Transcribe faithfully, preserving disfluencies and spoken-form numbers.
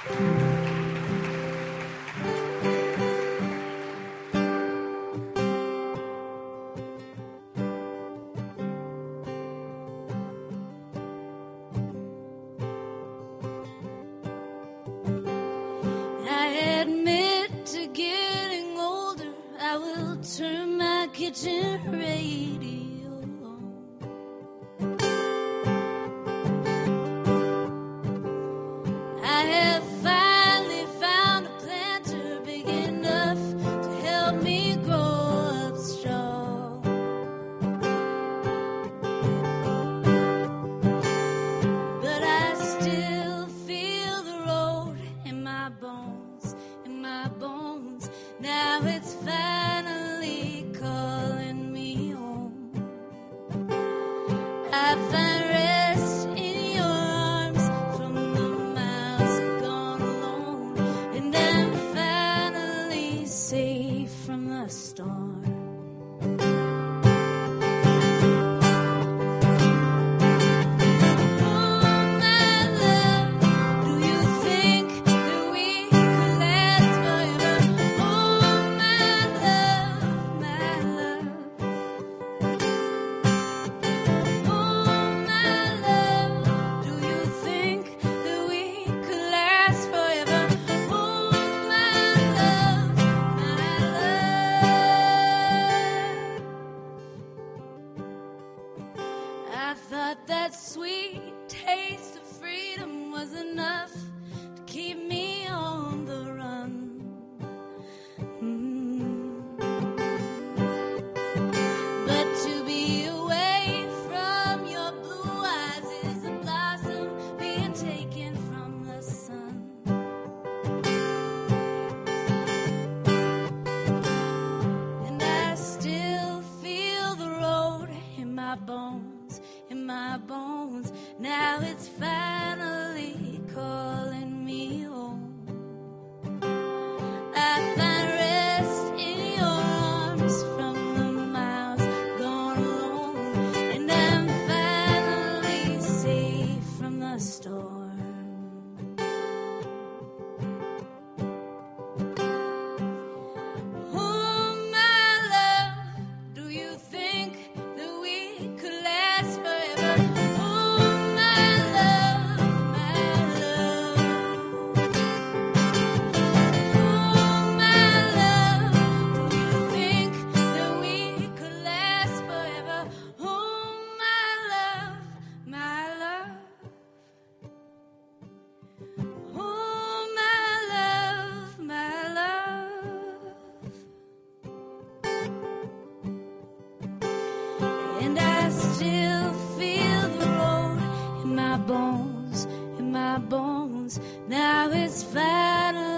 Turn my kitchen radio on. I have finally found a planter big enough to help me grow up strong. But I still feel the road in my bones, in my bones. Now it's finally calling me home. I find rest in your arms from the miles gone alone, and I'm finally safe from the storm. I thought that sweet taste of freedom was enough to keep me on the run. Mm. But to be away from your blue eyes is a blossom being taken from the sun. And I still feel the road in my bones, in my bones. Now it's finally calling me home. I find rest in your arms from the miles gone alone, and I'm finally safe from the storm. Oh, my love, do you think that we could last forever? Oh, my love, my love. Oh, my love, do you think that we could last forever? Oh, my love, my love. Oh, my love, my love. And I still feel the road in my bones, in my bones. Now it's final.